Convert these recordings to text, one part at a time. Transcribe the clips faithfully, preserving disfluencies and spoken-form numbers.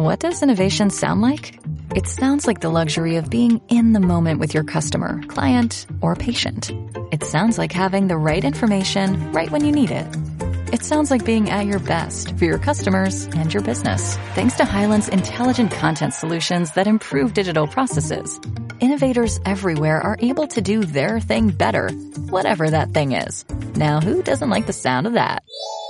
What does innovation sound like? It sounds like the luxury of being in the moment with your customer, client, or patient. It sounds like having the right information right when you need it. It sounds like being at your best for your customers and your business. Thanks to Hyland's intelligent content solutions that improve digital processes, innovators everywhere are able to do their thing better, whatever that thing is. Now, who doesn't like the sound of that?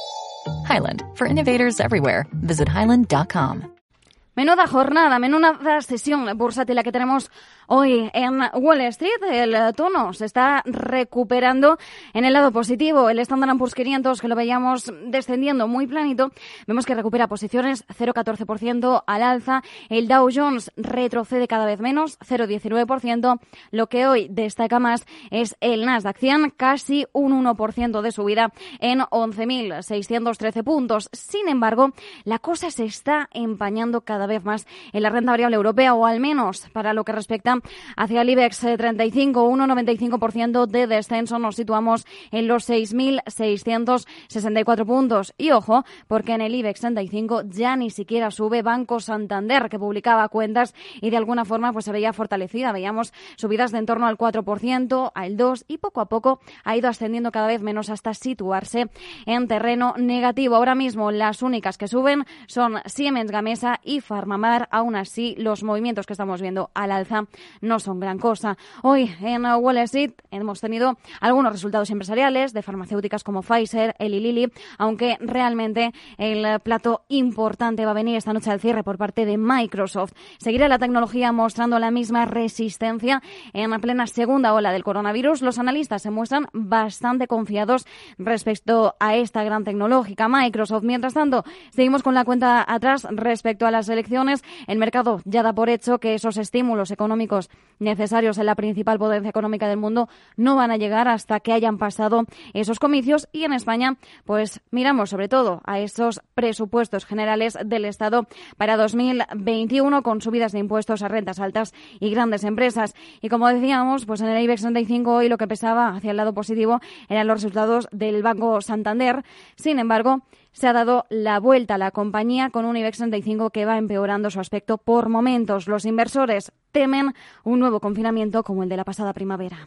Hyland, for innovators everywhere. Visit hyland dot com. Menuda jornada, menuda sesión bursátil la que tenemos hoy en Wall Street. El tono se está recuperando en el lado positivo. El Standard and Poor's quinientos, que lo veíamos descendiendo muy planito, vemos que recupera posiciones cero coma catorce por ciento al alza. El Dow Jones retrocede cada vez menos, cero coma diecinueve por ciento. Lo que hoy destaca más es el Nasdaq cien, casi un uno por ciento de subida en once mil seiscientos trece puntos. Sin embargo, la cosa se está empañando cada vez más en la renta variable europea, o al menos para lo que respecta hacia el IBEX treinta y cinco, uno coma noventa y cinco por ciento de descenso. Nos situamos en los seis mil seiscientos sesenta y cuatro puntos. Y ojo, porque en el IBEX treinta y cinco ya ni siquiera sube Banco Santander, que publicaba cuentas y de alguna forma pues se veía fortalecida. Veíamos subidas de en torno al cuatro por ciento, al dos por ciento, y poco a poco ha ido ascendiendo cada vez menos hasta situarse en terreno negativo. Ahora mismo las únicas que suben son Siemens Gamesa y Farmamar. Aún así, los movimientos que estamos viendo al alza no son gran cosa. Hoy en Wall Street hemos tenido algunos resultados empresariales de farmacéuticas como Pfizer, Eli Lilly, aunque realmente el plato importante va a venir esta noche al cierre por parte de Microsoft. Seguirá la tecnología mostrando la misma resistencia en la plena segunda ola del coronavirus. Los analistas se muestran bastante confiados respecto a esta gran tecnológica Microsoft. Mientras tanto, seguimos con la cuenta atrás respecto a las elecciones. El mercado ya da por hecho que esos estímulos económicos necesarios en la principal potencia económica del mundo no van a llegar hasta que hayan pasado esos comicios, y en España pues miramos sobre todo a esos presupuestos generales del Estado para dos mil veintiuno, con subidas de impuestos a rentas altas y grandes empresas. Y como decíamos, pues en el IBEX treinta y cinco hoy lo que pesaba hacia el lado positivo eran los resultados del Banco Santander. Sin embargo, se ha dado la vuelta a la compañía con un IBEX treinta y cinco que va empeorando su aspecto por momentos. Los inversores temen un nuevo confinamiento como el de la pasada primavera.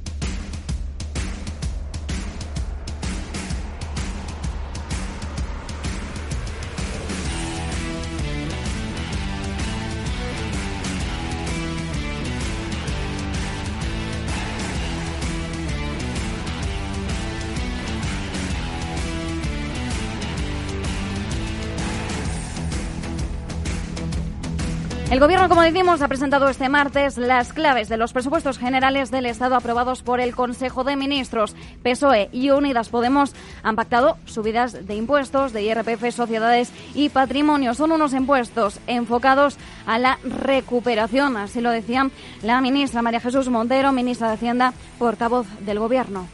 El Gobierno, como decimos, ha presentado este martes las claves de los presupuestos generales del Estado aprobados por el Consejo de Ministros. P S O E y Unidas Podemos han pactado subidas de impuestos, de I R P F, sociedades y patrimonio. Son unos impuestos enfocados a la recuperación, así lo decía la ministra María Jesús Montero, ministra de Hacienda, portavoz del Gobierno.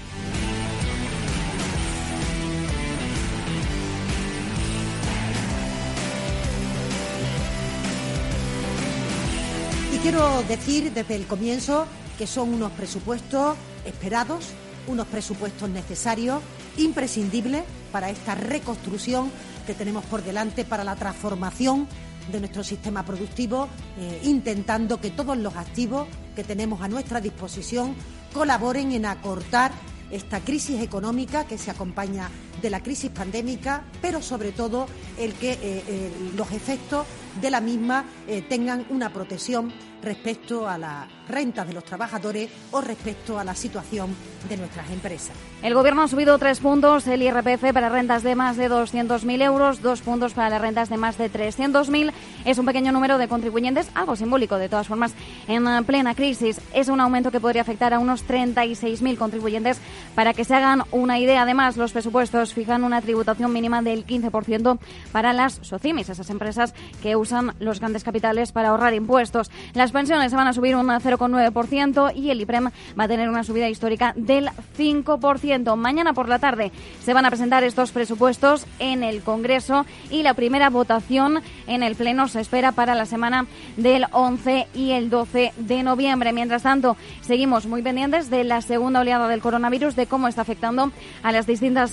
Quiero decir desde el comienzo que son unos presupuestos esperados, unos presupuestos necesarios, imprescindibles para esta reconstrucción que tenemos por delante, para la transformación de nuestro sistema productivo, eh, intentando que todos los activos que tenemos a nuestra disposición colaboren en acortar esta crisis económica que se acompaña de la crisis pandémica, pero sobre todo el que eh, eh, los efectos de la misma eh, tengan una protección respecto a las rentas de los trabajadores o respecto a la situación de nuestras empresas. El Gobierno ha subido tres puntos el I R P F para rentas de más de doscientos mil euros, dos puntos para las rentas de más de trescientos mil. Es un pequeño número de contribuyentes, algo simbólico de todas formas en plena crisis. Es un aumento que podría afectar a unos treinta y seis mil contribuyentes. Para que se hagan una idea, además, los presupuestos fijan una tributación mínima del quince por ciento para las SOCIMIs, esas empresas que usan los grandes capitales para ahorrar impuestos. Las pensiones se van a subir un cero coma nueve por ciento y el IPREM va a tener una subida histórica del cinco por ciento. Mañana por la tarde se van a presentar estos presupuestos en el Congreso y la primera votación en el Pleno se espera para la semana del once y el doce de noviembre. Mientras tanto, seguimos muy pendientes de la segunda oleada del coronavirus, de cómo está afectando a las distintas economías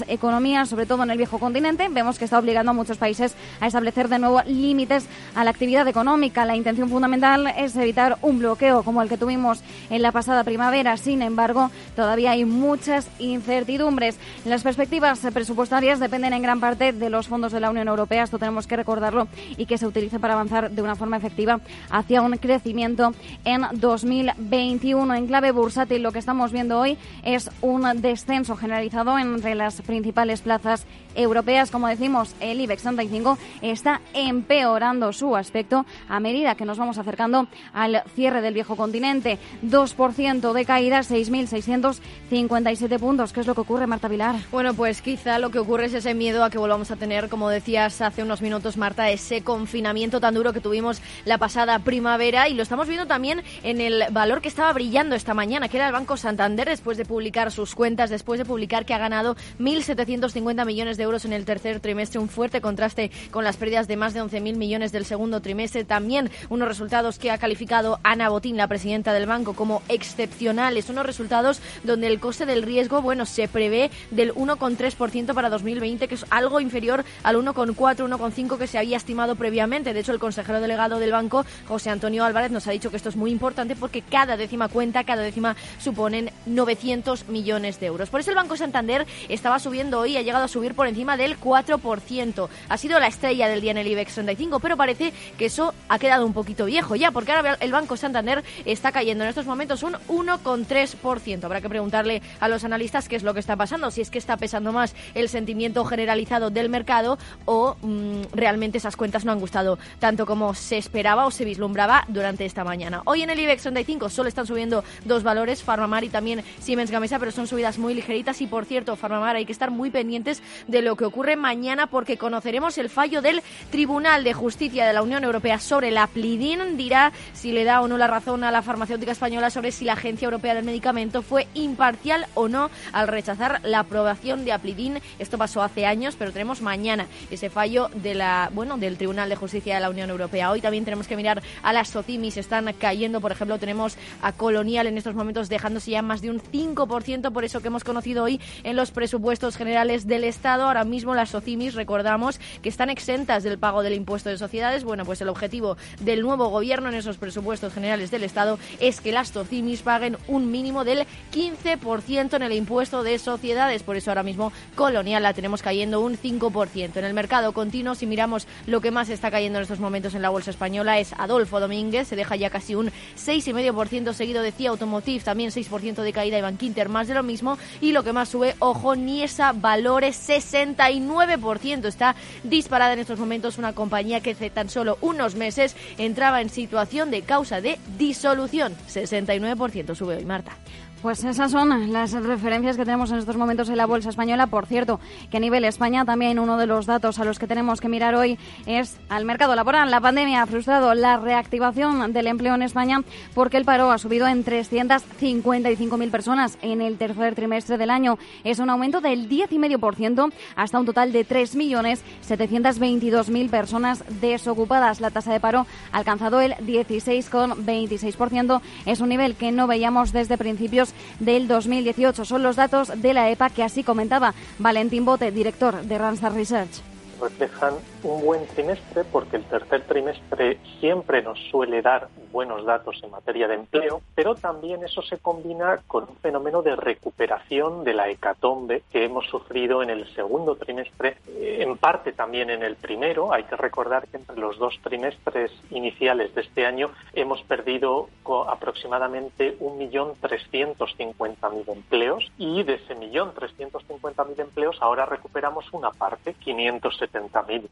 economía, sobre todo en el viejo continente. Vemos que está obligando a muchos países a establecer de nuevo límites a la actividad económica. La intención fundamental es evitar un bloqueo como el que tuvimos en la pasada primavera. Sin embargo, todavía hay muchas incertidumbres. Las perspectivas presupuestarias dependen en gran parte de los fondos de la Unión Europea. Esto tenemos que recordarlo, y que se utilice para avanzar de una forma efectiva hacia un crecimiento en dos mil veintiuno. En clave bursátil, lo que estamos viendo hoy es un descenso generalizado entre las principales plazas europeas. Como decimos, el IBEX treinta y cinco está empeorando su aspecto a medida que nos vamos acercando al cierre del viejo continente. dos por ciento de caída, seis mil seiscientos cincuenta y siete puntos. ¿Qué es lo que ocurre, Marta Vilar? Bueno, pues quizá lo que ocurre es ese miedo a que volvamos a tener, como decías hace unos minutos, Marta, ese confinamiento tan duro que tuvimos la pasada primavera, y lo estamos viendo también en el valor que estaba brillando esta mañana, que era el Banco Santander, después de publicar sus cuentas, después de publicar que ha ganado mil setecientos cincuenta millones de euros en el tercer trimestre, un fuerte contraste con las pérdidas de más de once mil millones del segundo trimestre. También unos resultados que ha calificado Ana Botín, la presidenta del banco, como excepcionales, unos resultados donde el coste del riesgo, bueno, se prevé del uno coma tres por ciento para dos mil veinte, que es algo inferior al uno coma cuatro, uno coma cinco que se había estimado previamente. De hecho, el consejero delegado del banco, José Antonio Álvarez, nos ha dicho que esto es muy importante porque cada décima cuenta, cada décima suponen novecientos millones de euros. Por eso el Banco Santander estaba subiendo hoy, ha llegado a subir por encima del cuatro por ciento. Ha sido la estrella del día en el IBEX treinta y cinco, pero parece que eso ha quedado un poquito viejo ya, porque ahora el Banco Santander está cayendo en estos momentos un uno coma tres por ciento. Habrá que preguntarle a los analistas qué es lo que está pasando, si es que está pesando más el sentimiento generalizado del mercado o mmm, realmente esas cuentas no han gustado tanto como se esperaba o se vislumbraba durante esta mañana. Hoy en el IBEX treinta y cinco solo están subiendo dos valores, Farmamar y también Siemens Gamesa, pero son subidas muy ligeritas. Y por cierto, Farmamar, hay que estar muy pendientes de lo que ocurre mañana, porque conoceremos el fallo del Tribunal de Justicia de la Unión Europea sobre la Aplidin. Dirá si le da o no la razón a la farmacéutica española sobre si la Agencia Europea del Medicamento fue imparcial o no al rechazar la aprobación de Aplidin. Esto pasó hace años, pero tenemos mañana ese fallo de la, bueno, del Tribunal de Justicia de la Unión Europea. Hoy también tenemos que mirar a las Socimis, están cayendo. Por ejemplo, tenemos a Colonial en estos momentos dejándose ya más de un cinco por ciento, por eso que hemos conocido hoy en los presupuestos generales del Estado. Ahora mismo las Socimis, recordamos que están exentas del pago del impuesto de sociedades. Bueno, pues el objetivo del nuevo gobierno en esos presupuestos generales del Estado es que las Socimis paguen un mínimo del quince por ciento en el impuesto de sociedades. Por eso ahora mismo Colonial la tenemos cayendo un cinco por ciento. En el mercado continuo, si miramos lo que más está cayendo en estos momentos en la bolsa española, es Adolfo Domínguez, se deja ya casi un seis coma cinco por ciento, seguido de C I A Automotive, también seis por ciento de caída, y Bankinter más de lo mismo. Y lo que más sube, ojo, Niesa Valores, sesenta y nueve por ciento. Está disparada en estos momentos una compañía que hace tan solo unos meses entraba en situación de causa de disolución. sesenta y nueve por ciento sube hoy, Marta. Pues esas son las referencias que tenemos en estos momentos en la bolsa española. Por cierto, que a nivel España también uno de los datos a los que tenemos que mirar hoy es al mercado laboral. La pandemia ha frustrado la reactivación del empleo en España, porque el paro ha subido en trescientas cincuenta y cinco mil personas en el tercer trimestre del año. Es un aumento del diez coma cinco por ciento hasta un total de tres millones setecientos veintidós mil personas desocupadas. La tasa de paro ha alcanzado el dieciséis coma veintiséis por ciento. Es un nivel que no veíamos desde principios del dos mil dieciocho. Son los datos de la E P A que así comentaba Valentín Bote, director de Randstad Research. Reflejan un buen trimestre, porque el tercer trimestre siempre nos suele dar buenos datos en materia de empleo, pero también eso se combina con un fenómeno de recuperación de la hecatombe que hemos sufrido en el segundo trimestre, en parte también en el primero. Hay que recordar que entre los dos trimestres iniciales de este año hemos perdido aproximadamente un millón trescientos cincuenta mil empleos, y de ese millón trescientos cincuenta mil empleos ahora recuperamos una parte, quinientos setenta mil.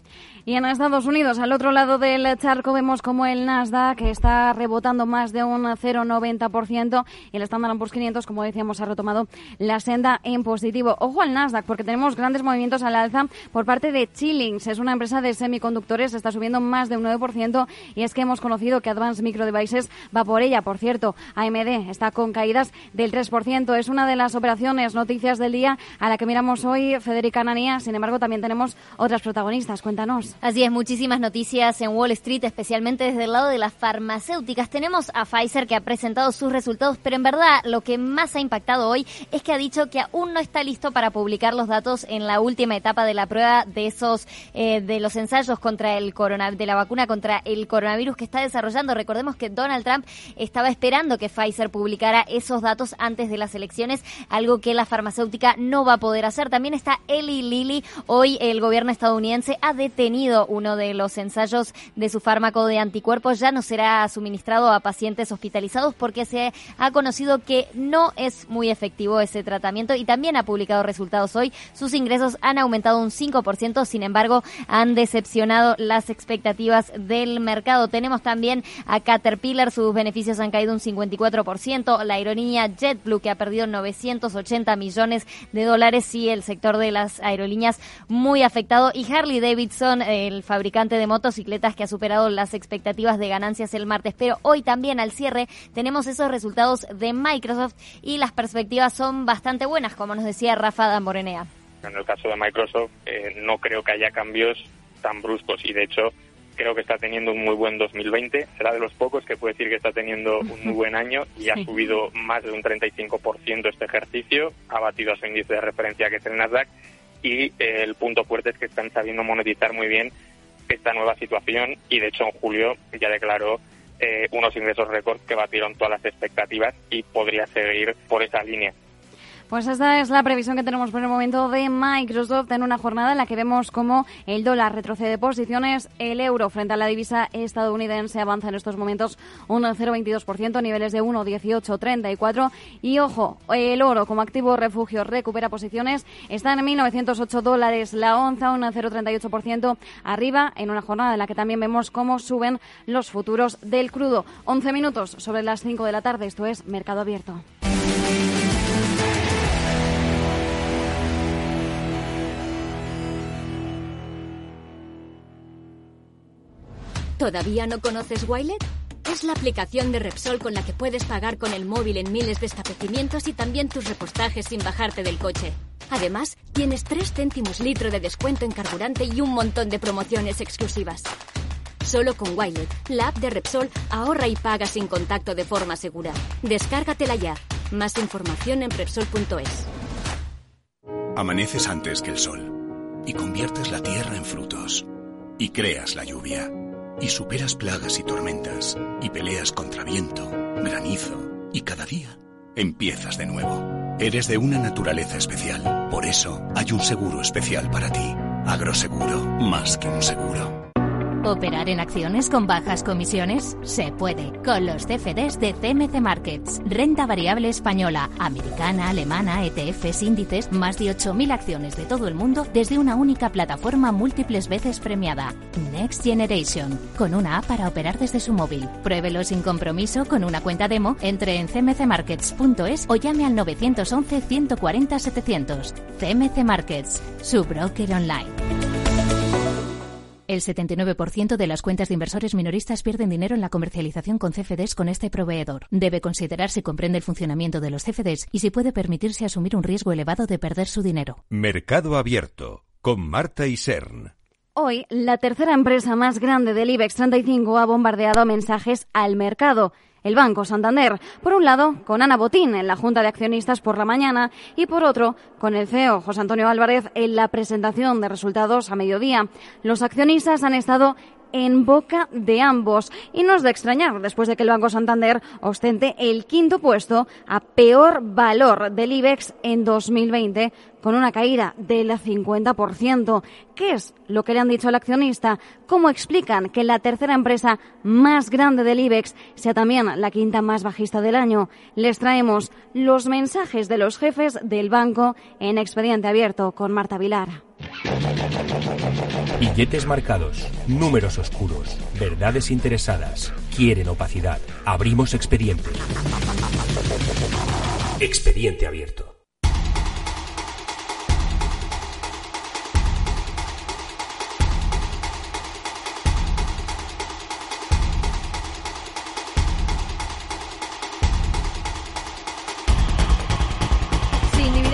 Y en Estados Unidos, al otro lado del charco, vemos como el Nasdaq está rebotando más de un cero coma noventa por ciento y el Standard and Poor's quinientos, como decíamos, ha retomado la senda en positivo. Ojo al Nasdaq, porque tenemos grandes movimientos al alza por parte de Xilinx. Es una empresa de semiconductores, está subiendo más de un nueve por ciento, y es que hemos conocido que Advanced Micro Devices va por ella. Por cierto, A M D está con caídas del tres por ciento. Es una de las operaciones, noticias del día, a la que miramos hoy, Federica Ananía. Sin embargo, también tenemos otras protagonistas. Cuéntanos. Así es, muchísimas noticias en Wall Street, especialmente desde el lado de las farmacéuticas. Tenemos a Pfizer que ha presentado sus resultados, pero en verdad lo que más ha impactado hoy es que ha dicho que aún no está listo para publicar los datos en la última etapa de la prueba de esos eh, de los ensayos contra el corona, de la vacuna contra el coronavirus que está desarrollando. Recordemos que Donald Trump estaba esperando que Pfizer publicara esos datos antes de las elecciones, algo que la farmacéutica no va a poder hacer. También está Eli Lilly. Hoy el gobierno estadounidense ha detenido uno de los ensayos de su fármaco de anticuerpos. Ya no será suministrado a pacientes hospitalizados porque se ha conocido que no es muy efectivo ese tratamiento, y también ha publicado resultados hoy. Sus ingresos han aumentado un cinco por ciento, sin embargo han decepcionado las expectativas del mercado. Tenemos también a Caterpillar, sus beneficios han caído un cincuenta y cuatro por ciento. La aerolínea JetBlue, que ha perdido novecientos ochenta millones de dólares, sí, el sector de las aerolíneas muy afectado. Y Harley Davidson, el fabricante de motocicletas, que ha superado las expectativas de ganancias el martes. Pero hoy también al cierre tenemos esos resultados de Microsoft y las perspectivas son bastante buenas, como nos decía Rafa Damborenea. En el caso de Microsoft eh, no creo que haya cambios tan bruscos, y de hecho creo que está teniendo un muy buen dos mil veinte. Será de los pocos que puede decir que está teniendo un muy buen año y sí. Ha subido más de un treinta y cinco por ciento este ejercicio, ha batido a su índice de referencia, que es el Nasdaq. Y eh, el punto fuerte es que están sabiendo monetizar muy bien esta nueva situación, y de hecho en julio ya declaró eh, unos ingresos récord que batieron todas las expectativas y podría seguir por esa línea. Pues esta es la previsión que tenemos por el momento de Microsoft en una jornada en la que vemos cómo el dólar retrocede posiciones, el euro frente a la divisa estadounidense avanza en estos momentos un cero coma veintidós por ciento, niveles de uno coma dieciocho treinta y cuatro, y ojo, el oro como activo refugio recupera posiciones, está en mil novecientos ocho dólares la onza, un cero coma treinta y ocho por ciento arriba, en una jornada en la que también vemos cómo suben los futuros del crudo. once minutos sobre las cinco de la tarde, esto es Mercado Abierto. ¿Todavía no conoces Wilet? Es la aplicación de Repsol con la que puedes pagar con el móvil en miles de establecimientos y también tus repostajes sin bajarte del coche. Además, tienes tres céntimos litro de descuento en carburante y un montón de promociones exclusivas. Solo con Wilet, la app de Repsol, ahorra y paga sin contacto de forma segura. Descárgatela ya. Más información en Repsol punto es. Amaneces antes que el sol y conviertes la tierra en frutos y creas la lluvia. Y superas plagas y tormentas, y peleas contra viento, granizo, y cada día empiezas de nuevo. Eres de una naturaleza especial, por eso hay un seguro especial para ti. Agroseguro, más que un seguro. ¿Operar en acciones con bajas comisiones? Se puede, con los C F Ds de C M C Markets. Renta variable española, americana, alemana, E T Fs, índices, más de ocho mil acciones de todo el mundo desde una única plataforma múltiples veces premiada. Next Generation, con una app para operar desde su móvil. Pruébelo sin compromiso con una cuenta demo, entre en c m c markets punto es o llame al nueve once, ciento cuarenta, setecientos. C M C Markets, su broker online. El setenta y nueve por ciento de las cuentas de inversores minoristas pierden dinero en la comercialización con C F Ds con este proveedor. Debe considerar si comprende el funcionamiento de los C F Ds y si puede permitirse asumir un riesgo elevado de perder su dinero. Mercado Abierto, con Marta Isern. Hoy, la tercera empresa más grande del IBEX treinta y cinco ha bombardeado mensajes al mercado. El Banco Santander, por un lado, con Ana Botín en la Junta de Accionistas por la mañana y por otro, con el C E O José Antonio Álvarez en la presentación de resultados a mediodía. Los accionistas han estado en boca de ambos y no es de extrañar después de que el Banco Santander ostente el quinto puesto a peor valor del IBEX en dos mil veinte con una caída del cincuenta por ciento. ¿Qué es lo que le han dicho al accionista? ¿Cómo explican que la tercera empresa más grande del IBEX sea también la quinta más bajista del año? Les traemos los mensajes de los jefes del banco en Expediente Abierto con Marta Vilar. Billetes marcados, números oscuros, verdades interesadas, quieren opacidad. Abrimos expediente. Expediente Abierto.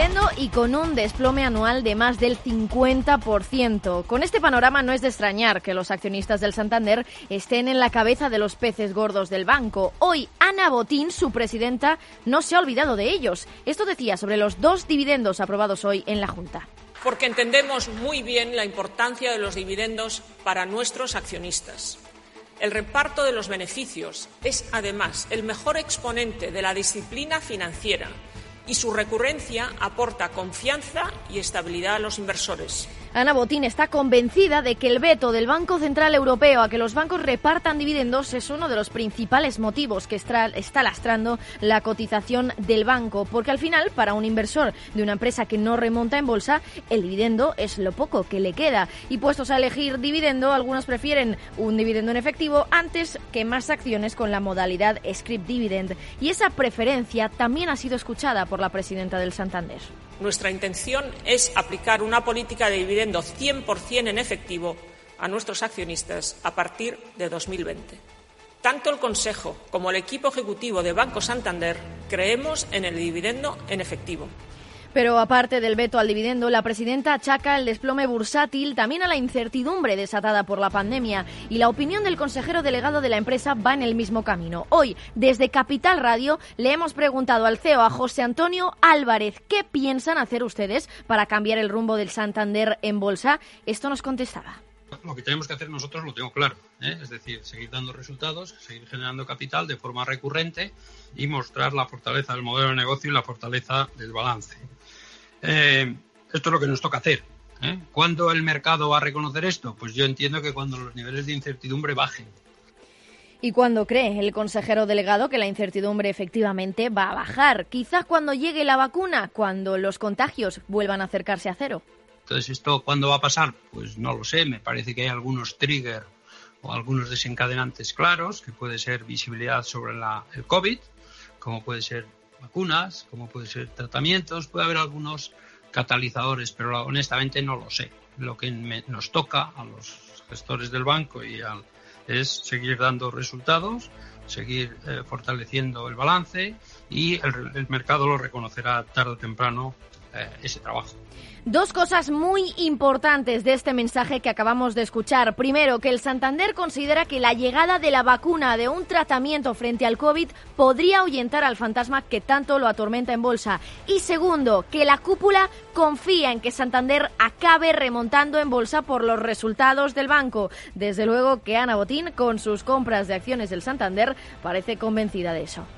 cayendo y con un desplome anual de más del cincuenta por ciento. Con este panorama no es de extrañar que los accionistas del Santander estén en la cabeza de los peces gordos del banco. Hoy, Ana Botín, su presidenta, no se ha olvidado de ellos. Esto decía sobre los dos dividendos aprobados hoy en la Junta. Porque entendemos muy bien la importancia de los dividendos para nuestros accionistas. El reparto de los beneficios es, además, el mejor exponente de la disciplina financiera y su recurrencia aporta confianza y estabilidad a los inversores. Ana Botín está convencida de que el veto del Banco Central Europeo a que los bancos repartan dividendos es uno de los principales motivos que está, está lastrando la cotización del banco, porque al final, para un inversor de una empresa que no remonta en bolsa, el dividendo es lo poco que le queda. Y puestos a elegir dividendo, algunos prefieren un dividendo en efectivo antes que más acciones con la modalidad scrip dividend. Y esa preferencia también ha sido escuchada por la presidenta del Santander. Nuestra intención es aplicar una política de dividendo cien por ciento en efectivo a nuestros accionistas a partir de dos mil veinte. Tanto el Consejo como el equipo ejecutivo de Banco Santander creemos en el dividendo en efectivo. Pero aparte del veto al dividendo, la presidenta achaca el desplome bursátil también a la incertidumbre desatada por la pandemia, y la opinión del consejero delegado de la empresa va en el mismo camino. Hoy, desde Capital Radio, le hemos preguntado al C E O, a José Antonio Álvarez, ¿qué piensan hacer ustedes para cambiar el rumbo del Santander en bolsa? Esto nos contestaba. Lo que tenemos que hacer nosotros lo tengo claro, ¿eh? Es decir, seguir dando resultados, seguir generando capital de forma recurrente y mostrar la fortaleza del modelo de negocio y la fortaleza del balance. Eh, esto es lo que nos toca hacer, ¿eh? ¿Cuándo el mercado va a reconocer esto? Pues yo entiendo que cuando los niveles de incertidumbre bajen. ¿Y cuándo cree el consejero delegado que la incertidumbre efectivamente va a bajar? Quizás cuando llegue la vacuna, cuando los contagios vuelvan a acercarse a cero. Entonces, ¿esto cuándo va a pasar? Pues no lo sé, me parece que hay algunos triggers o algunos desencadenantes claros, que puede ser visibilidad sobre la, el COVID, como puede ser vacunas, como puede ser tratamientos, puede haber algunos catalizadores, pero honestamente no lo sé. Lo que me, nos toca a los gestores del banco y al, es seguir dando resultados, seguir eh, fortaleciendo el balance, y el, el mercado lo reconocerá tarde o temprano eh, ese trabajo. Dos cosas muy importantes de este mensaje que acabamos de escuchar. Primero, que el Santander considera que la llegada de la vacuna, de un tratamiento frente al COVID, podría ahuyentar al fantasma que tanto lo atormenta en bolsa. Y segundo, que la cúpula confía en que Santander acabe remontando en bolsa por los resultados del banco. Desde luego que Ana Botín, con sus compras de acciones del Santander, parece convencida de eso.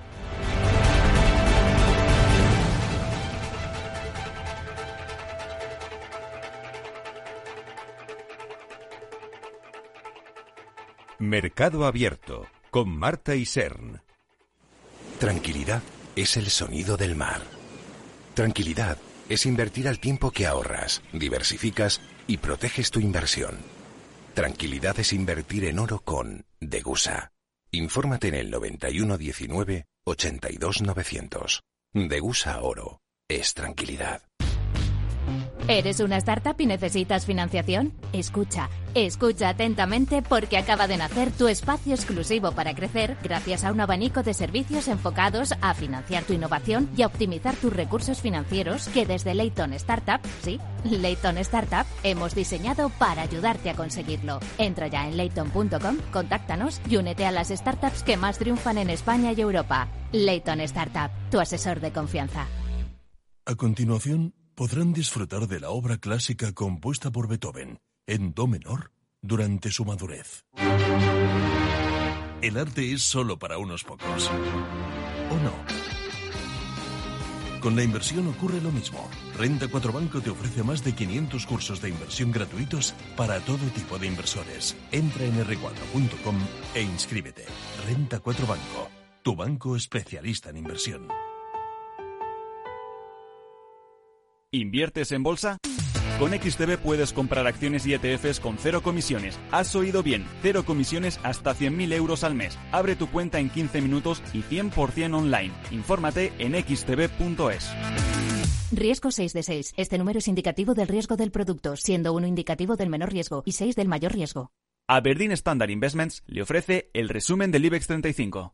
Mercado Abierto, con Marta y Sern. Tranquilidad es el sonido del mar. Tranquilidad es invertir al tiempo que ahorras, diversificas y proteges tu inversión. Tranquilidad es invertir en oro con Degusa. Infórmate en el noventa y uno diecinueve ochenta y dos novecientos. Degusa Oro es tranquilidad. ¿Eres una startup y necesitas financiación? Escucha, escucha atentamente, porque acaba de nacer tu espacio exclusivo para crecer gracias a un abanico de servicios enfocados a financiar tu innovación y a optimizar tus recursos financieros que desde Layton Startup, sí, Layton Startup, hemos diseñado para ayudarte a conseguirlo. Entra ya en layton punto com, contáctanos y únete a las startups que más triunfan en España y Europa. Layton Startup, tu asesor de confianza. A continuación, podrán disfrutar de la obra clásica compuesta por Beethoven en do menor durante su madurez. El arte es solo para unos pocos. ¿O no? Con la inversión ocurre lo mismo. Renta cuatro Banco te ofrece más de quinientos cursos de inversión gratuitos para todo tipo de inversores. Entra en erre cuatro punto com e inscríbete. Renta cuatro Banco, tu banco especialista en inversión. ¿Inviertes en bolsa? Con X T B puedes comprar acciones y E T Fs con cero comisiones. Has oído bien, cero comisiones hasta cien mil euros al mes. Abre tu cuenta en quince minutos y cien por ciento online. Infórmate en equis te be punto es. Riesgo seis de seis. Este número es indicativo del riesgo del producto, siendo uno indicativo del menor riesgo y seis del mayor riesgo. Aberdeen Standard Investments le ofrece el resumen del IBEX treinta y cinco.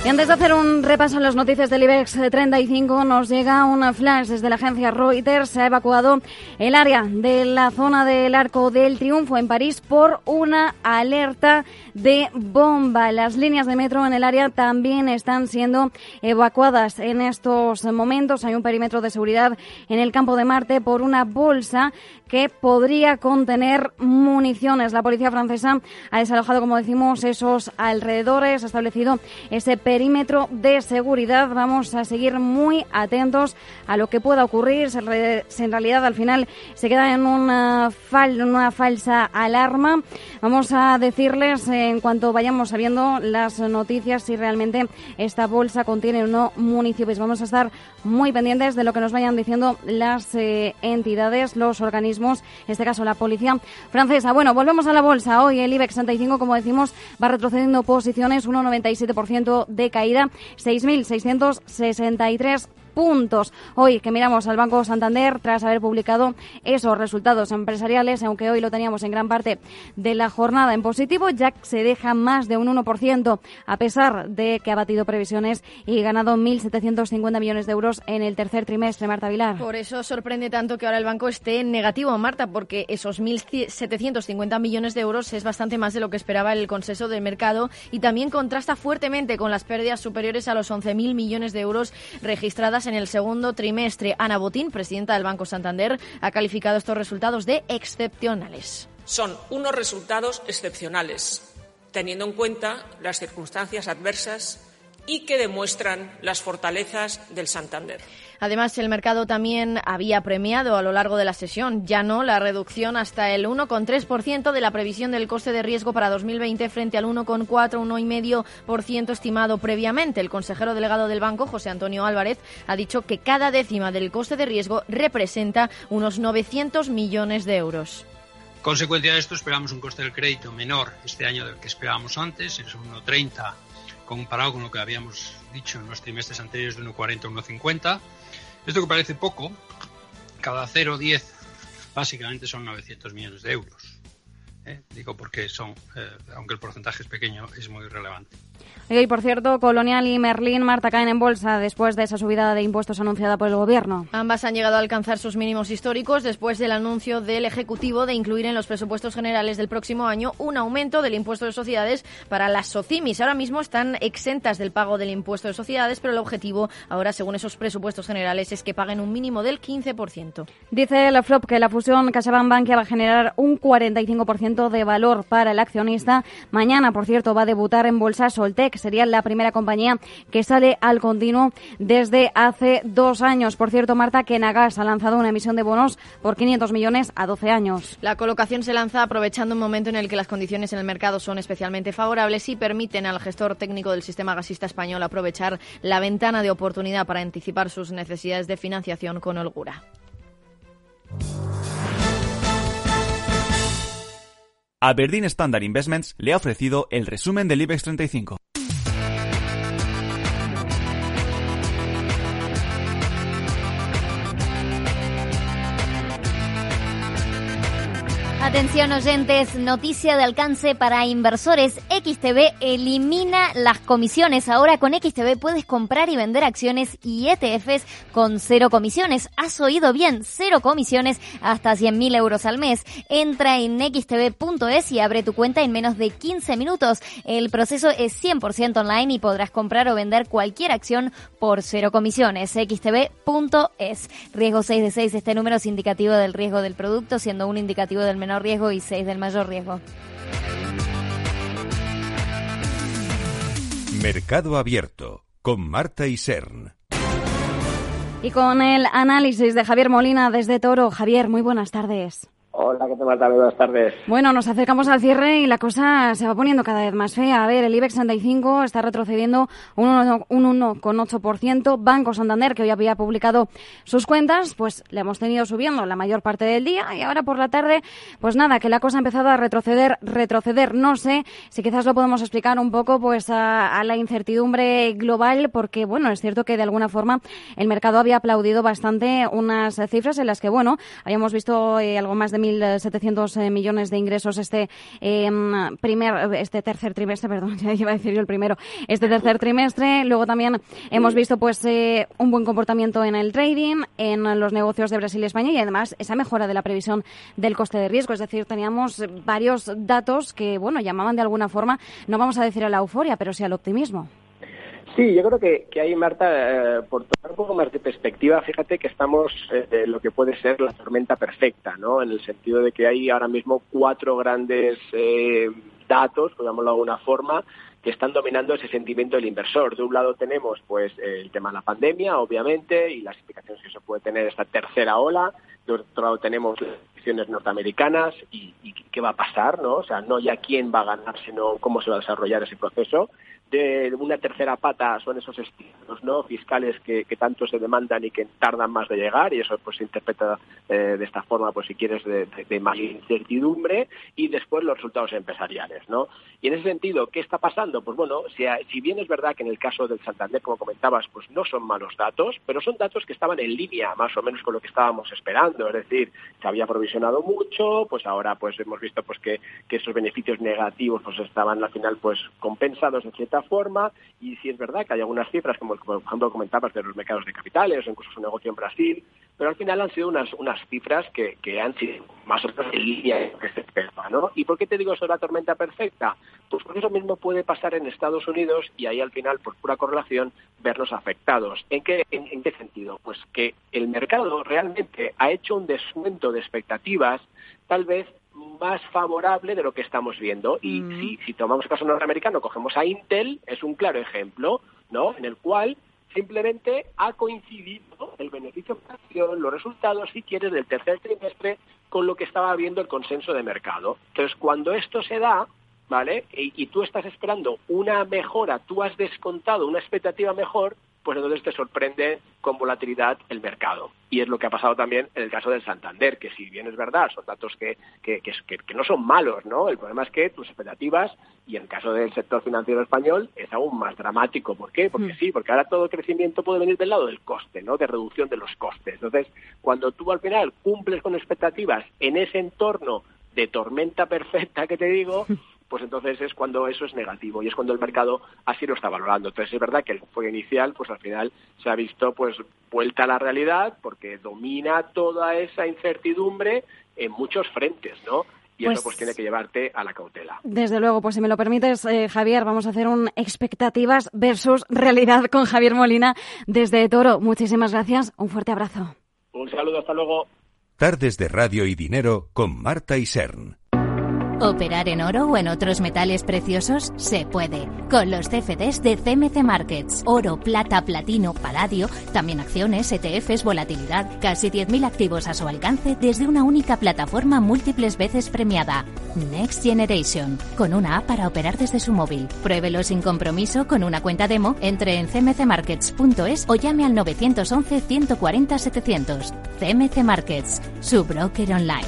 Y antes de hacer un repaso en las noticias del IBEX treinta y cinco, nos llega una flash desde la agencia Reuters. Se ha evacuado el área de la zona del Arco del Triunfo en París por una alerta de bomba. Las líneas de metro en el área también están siendo evacuadas en estos momentos. Hay un perímetro de seguridad en el campo de Marte por una bolsa que podría contener municiones. La policía francesa ha desalojado, como decimos, esos alrededores, ha establecido ese perímetro de seguridad. Vamos a seguir muy atentos a lo que pueda ocurrir. Si en realidad al final se queda en una, fal- una falsa alarma, vamos a decirles en cuanto vayamos sabiendo las noticias si realmente esta bolsa contiene o no municiones. Vamos a estar muy pendientes de lo que nos vayan diciendo las eh, entidades, los organismos, en este caso la policía francesa. Bueno, volvemos a la bolsa. Hoy el IBEX treinta y cinco, como decimos, va retrocediendo posiciones, uno coma noventa y siete por ciento de caída, seis mil seiscientos sesenta y tres puntos. Hoy que miramos al Banco Santander tras haber publicado esos resultados empresariales, aunque hoy lo teníamos en gran parte de la jornada en positivo, ya se deja más de un uno por ciento a pesar de que ha batido previsiones y ganado mil setecientos cincuenta millones de euros en el tercer trimestre. Marta Vilar. Por eso sorprende tanto que ahora el banco esté en negativo, Marta, porque esos mil setecientos cincuenta millones de euros es bastante más de lo que esperaba el consenso del mercado y también contrasta fuertemente con las pérdidas superiores a los once mil millones de euros registradas en el segundo trimestre. Ana Botín, presidenta del Banco Santander, ha calificado estos resultados de excepcionales. Son unos resultados excepcionales, teniendo en cuenta las circunstancias adversas y que demuestran las fortalezas del Santander. Además, el mercado también había premiado a lo largo de la sesión, ya no la reducción hasta el uno coma tres por ciento de la previsión del coste de riesgo para dos mil veinte frente al uno coma cuatro, uno coma cinco por ciento estimado previamente. El consejero delegado del banco, José Antonio Álvarez, ha dicho que cada décima del coste de riesgo representa unos novecientos millones de euros. Consecuencia de esto, esperamos un coste del crédito menor este año del que esperábamos antes, es uno coma treinta comparado con lo que habíamos dicho en los trimestres anteriores de uno coma cuarenta a uno coma cincuenta. Esto que parece poco, cada cero coma diez básicamente son novecientos millones de euros. ¿Eh? Digo porque son, eh, aunque el porcentaje es pequeño, es muy relevante. Y por cierto, Colonial y Merlin, Marta, caen en bolsa después de esa subida de impuestos anunciada por el Gobierno. Ambas han llegado a alcanzar sus mínimos históricos después del anuncio del Ejecutivo de incluir en los presupuestos generales del próximo año un aumento del impuesto de sociedades para las SOCIMIs. Ahora mismo están exentas del pago del impuesto de sociedades, pero el objetivo ahora, según esos presupuestos generales, es que paguen un mínimo del quince por ciento. Dice la Flop que la fusión CaixaBank-Bankia va a generar un cuarenta y cinco por ciento de valor para el accionista. Mañana, por cierto, va a debutar en bolsa Soltec. Sería la primera compañía que sale al continuo desde hace dos años. Por cierto, Marta, que Nagas ha lanzado una emisión de bonos por quinientos millones a doce años. La colocación se lanza aprovechando un momento en el que las condiciones en el mercado son especialmente favorables y permiten al gestor técnico del sistema gasista español aprovechar la ventana de oportunidad para anticipar sus necesidades de financiación con holgura. Aberdeen Standard Investments le ha ofrecido el resumen del IBEX treinta y cinco. Atención oyentes, noticia de alcance para inversores. X T B elimina las comisiones. Ahora con X T B puedes comprar y vender acciones y E T Fs con cero comisiones. Has oído bien, cero comisiones hasta cien mil euros al mes. Entra en equis te be punto es y abre tu cuenta en menos de quince minutos. El proceso es cien por ciento online y podrás comprar o vender cualquier acción por cero comisiones. equis te be punto es. Riesgo seis de seis. Este número es indicativo del riesgo del producto, siendo un indicativo del menor riesgo y seis del mayor riesgo. Mercado Abierto con Marta Isern. Y con el análisis de Javier Molina desde Toro. Javier, muy buenas tardes. Hola, ¿qué tal, Marta? Buenas tardes. Bueno, nos acercamos al cierre y la cosa se va poniendo cada vez más fea. A ver, el IBEX treinta y cinco está retrocediendo un uno coma ocho por ciento. Banco Santander, que hoy había publicado sus cuentas, pues le hemos tenido subiendo la mayor parte del día y ahora por la tarde, pues nada, que la cosa ha empezado a retroceder, retroceder. No sé si quizás lo podemos explicar un poco pues a, a la incertidumbre global, porque bueno, es cierto que de alguna forma el mercado había aplaudido bastante unas cifras en las que, bueno, habíamos visto eh, algo más de mil setecientos millones de ingresos este eh, primer, este tercer trimestre, perdón, ya iba a decir yo el primero, este tercer trimestre. Luego también hemos visto pues eh, un buen comportamiento en el trading, en los negocios de Brasil y España, y además esa mejora de la previsión del coste de riesgo. Es decir, teníamos varios datos que, bueno, llamaban de alguna forma, no vamos a decir a la euforia, pero sí al optimismo. Sí, yo creo que, que ahí, Marta, eh, por tomar un poco más de perspectiva, fíjate que estamos eh, en lo que puede ser la tormenta perfecta, ¿no? En el sentido de que hay ahora mismo cuatro grandes eh, datos, digámoslo de alguna forma, que están dominando ese sentimiento del inversor. De un lado tenemos pues el tema de la pandemia, obviamente, y las implicaciones que eso puede tener esta tercera ola. De otro lado tenemos las elecciones norteamericanas y, y qué va a pasar, ¿no? O sea, no ya quién va a ganar, sino cómo se va a desarrollar ese proceso. De una tercera pata son esos estímulos, ¿no?, fiscales que, que tanto se demandan y que tardan más de llegar, y eso pues se interpreta eh, de esta forma, pues si quieres, de, de, de más incertidumbre, y después los resultados empresariales, ¿no? Y en ese sentido, ¿qué está pasando? Pues bueno, si, si bien es verdad que en el caso del Santander, como comentabas, pues no son malos datos, pero son datos que estaban en línea más o menos con lo que estábamos esperando, es decir, se había provisionado mucho, pues ahora pues hemos visto pues que, que esos beneficios negativos pues estaban al final pues compensados en cierta forma, y sí es verdad que hay algunas cifras, como por ejemplo comentabas, de los mercados de capitales o incluso su negocio en Brasil, pero al final han sido unas unas cifras que, que han sido más o menos en línea con lo que se espera, ¿no? ¿Y por qué te digo eso de la tormenta perfecta? Pues porque eso mismo puede pasar en Estados Unidos, y ahí al final, por pura correlación, vernos afectados. ¿En qué, en, en qué sentido? Pues que el mercado realmente ha hecho un descuento de expectativas, tal vez más favorable de lo que estamos viendo. Y mm. si, si tomamos el caso norteamericano, cogemos a Intel, es un claro ejemplo, ¿no?, en el cual simplemente ha coincidido el beneficio de acción, los resultados, si quieres, del tercer trimestre con lo que estaba viendo el consenso de mercado. Entonces, cuando esto se da, ¿vale?, y, y tú estás esperando una mejora, tú has descontado una expectativa mejor, pues entonces te sorprende con volatilidad el mercado. Y es lo que ha pasado también en el caso del Santander, que si bien es verdad, son datos que, que, que, que no son malos, ¿no? El problema es que tus expectativas, y en el caso del sector financiero español, es aún más dramático. ¿Por qué? Porque mm. sí, porque ahora todo crecimiento puede venir del lado del coste, ¿no?, de reducción de los costes. Entonces, cuando tú al final cumples con expectativas en ese entorno de tormenta perfecta que te digo, pues entonces es cuando eso es negativo, y es cuando el mercado así lo está valorando. Entonces es verdad que el enfoque inicial, pues al final se ha visto pues vuelta a la realidad, porque domina toda esa incertidumbre en muchos frentes, ¿no? Y pues, eso pues tiene que llevarte a la cautela. Desde luego, pues si me lo permites, eh, Javier, vamos a hacer un expectativas versus realidad con Javier Molina desde Toro. Muchísimas gracias, un fuerte abrazo. Un saludo, hasta luego. Tardes de Radio y Dinero con Marta Isern. ¿Operar en oro o en otros metales preciosos? Se puede. Con los C F Ds de C M C Markets. Oro, plata, platino, paladio, también acciones, E T Fs, volatilidad. Casi diez mil activos a su alcance desde una única plataforma múltiples veces premiada. Next Generation. Con una app para operar desde su móvil. Pruébelo sin compromiso con una cuenta demo. Entre en c m c markets punto es o llame al nueve once, ciento cuarenta, setecientos. C M C Markets. Su broker online.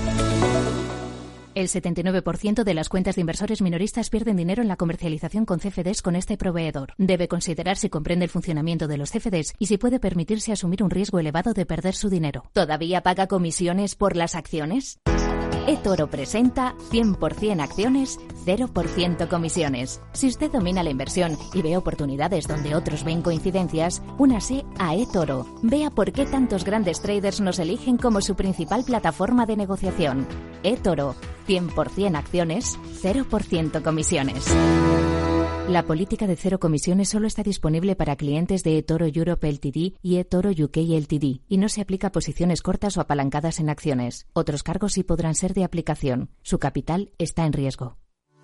El setenta y nueve por ciento de las cuentas de inversores minoristas pierden dinero en la comercialización con C F Ds con este proveedor. Debe considerar si comprende el funcionamiento de los C F Ds y si puede permitirse asumir un riesgo elevado de perder su dinero. ¿Todavía paga comisiones por las acciones? eToro presenta cien por ciento acciones, cero por ciento comisiones. Si usted domina la inversión y ve oportunidades donde otros ven coincidencias, únase a eToro. Vea por qué tantos grandes traders nos eligen como su principal plataforma de negociación. eToro, cien por ciento acciones, cero por ciento comisiones. La política de cero comisiones solo está disponible para clientes de eToro Europe Ltd y eToro U K Ltd y no se aplica a posiciones cortas o apalancadas en acciones. Otros cargos sí podrán ser de aplicación. Su capital está en riesgo.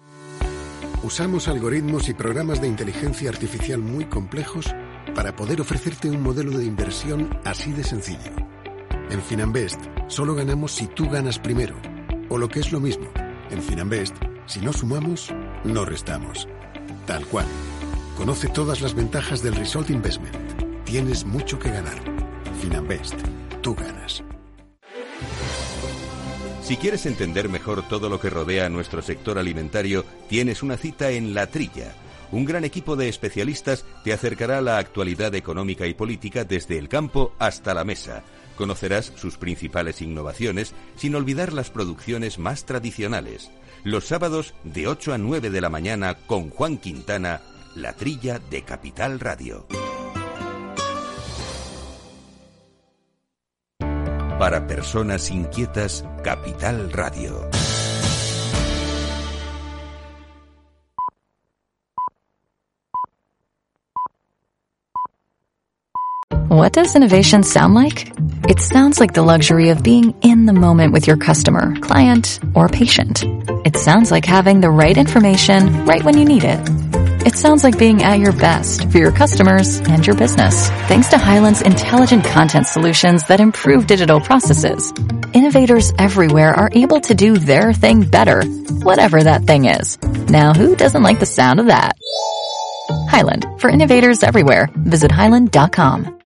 Usamos algoritmos y programas de inteligencia artificial muy complejos para poder ofrecerte un modelo de inversión así de sencillo. En Finanbest solo ganamos si tú ganas primero. O lo que es lo mismo, en Finanbest, si no sumamos, no restamos. Tal cual. Conoce todas las ventajas del Result Investment. Tienes mucho que ganar. Finanbest. Tú ganas. Si quieres entender mejor todo lo que rodea a nuestro sector alimentario, tienes una cita en La Trilla. Un gran equipo de especialistas te acercará a la actualidad económica y política desde el campo hasta la mesa. Conocerás sus principales innovaciones sin olvidar las producciones más tradicionales. Los sábados de ocho a nueve de la mañana con Juan Quintana, La Trilla de Capital Radio. Para personas inquietas, Capital Radio. What does innovation sound like? It sounds like the luxury of being in the moment with your customer, client, or patient. It sounds like having the right information right when you need it. It sounds like being at your best for your customers and your business. Thanks to Hyland's intelligent content solutions that improve digital processes, innovators everywhere are able to do their thing better, whatever that thing is. Now, who doesn't like the sound of that? Hyland, for innovators everywhere. Visit hyland dot com.